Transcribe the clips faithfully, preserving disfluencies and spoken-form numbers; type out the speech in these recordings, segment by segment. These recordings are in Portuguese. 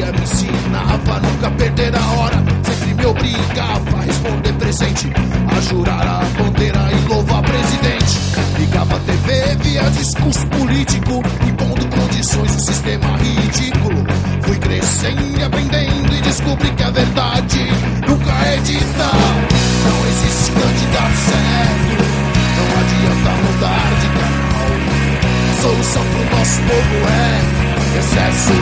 tia me ensinava a nunca perder a hora. Sempre me obrigava a responder presente, a jurar a bandeira e louvar presidente. Ligava a T V via discurso político, impondo condições, um sistema ridículo. Fui crescendo e aprendendo e descobri que a verdade nunca é dita. Não existe candidato certo, não adianta mudar de canal. A solução pro nosso povo é excesso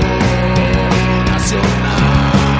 nacional.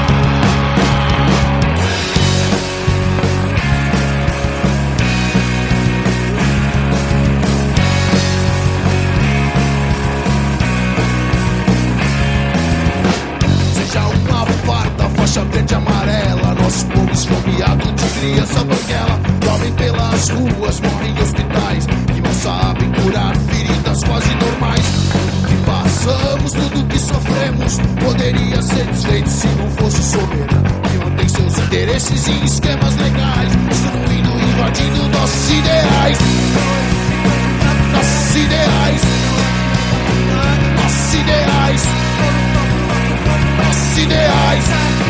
Faixa verde e amarela, nosso povo esfomeado de criança banguela. Dormem pelas ruas, morrem em hospitais que não sabem curar feridas quase normais. Tudo que passamos, tudo que sofremos poderia ser desfeito se não fosse o soberano que mantém seus interesses em esquemas legais, destruindo e invadindo nossos ideais. Nossos ideais. Nossos ideais. Nossos ideais.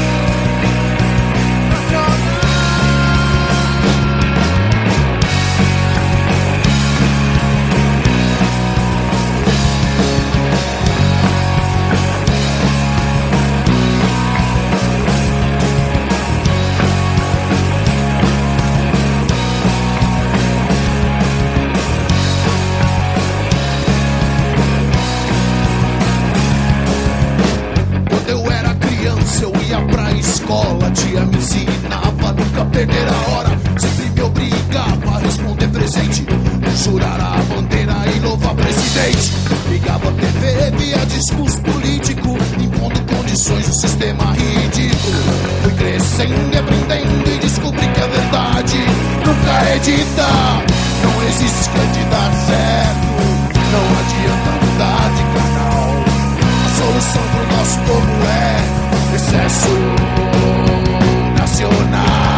A tia me ensinava a nunca perder a hora. Sempre me obrigava a responder presente, jurar a bandeira e louvar presidente. Ligava a T V via discurso político, impondo condições, um sistema ridículo. Fui crescendo e aprendendo e descobri que a verdade nunca é dita. Não existe candidato certo, não adianta mudar de canal. A solução pro nosso povo é excesso nacional.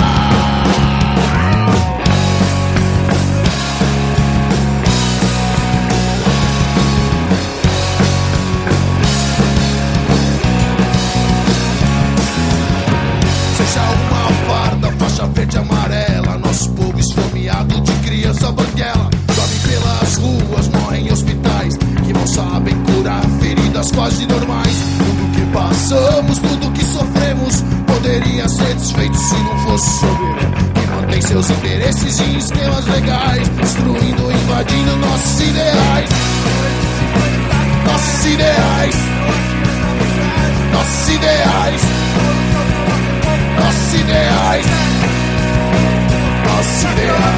Seja uma farda, faixa verde e amarela, nosso povo esfomeado de criança banguela. Dorme pelas ruas, morrem em hospitais que não sabem curar feridas quase normais. Tudo que passamos, tudo que sofremos poderia ser desfeito se não fosse o soberano que mantém seus interesses em esquemas legais, destruindo e invadindo nossos ideais. Nossos ideais. Nossos ideais. Nossos ideais. Nossos ideais.